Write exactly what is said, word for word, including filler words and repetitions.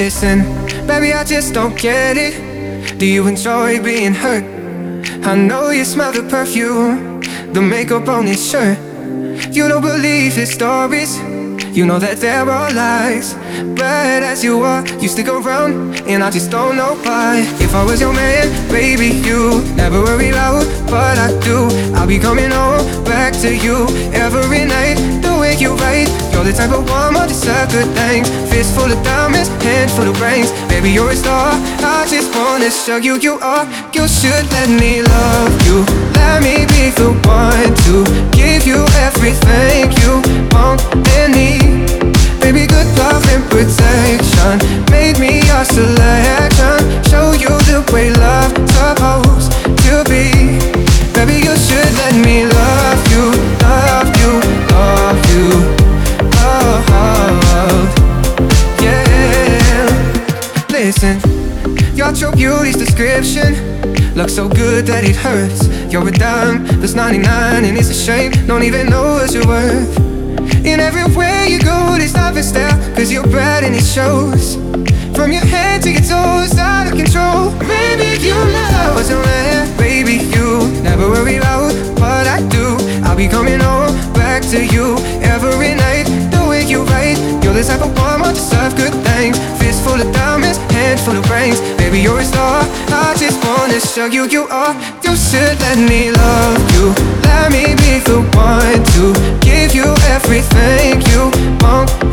Listen, baby, I just don't get it. Do you enjoy being hurt? I know you smell the perfume, the makeup on his shirt. You don't believe his stories, you know that there are lies. But as you are, you stick around, and I just don't know why. If I was your man, baby, you never worry loud, but I do. I'll be coming home back to you every night, the way you write. You're the type of woman to deserve good things. Fist full of diamonds, hand full of rings. Baby, you're a star, I just wanna show you you are. You should let me love you, let me be the one to give you everything you want and need. Baby, good love and protection, make me your selection. Show you the way love's supposed to be. Baby, you should let me love you, love you, love you. Oh, oh, oh, yeah. Listen, your true beauty's description looks so good that it hurts. You're a dime, there's ninety-nine, and it's a shame, don't even know what you're worth. In everywhere you go, they stop and stare, cause you're bad and it shows. From your head to your toes, out of control. Baby, you love what's your man. Baby, you never worry about what I do. I'll be coming home back to you every night, the way you write. You're the type of woman to deserve good things. Fist full of diamonds, hand full of rings. Baby, you're a star, I just wanna show you you are. You should let me love you, let me be the one to give you everything you want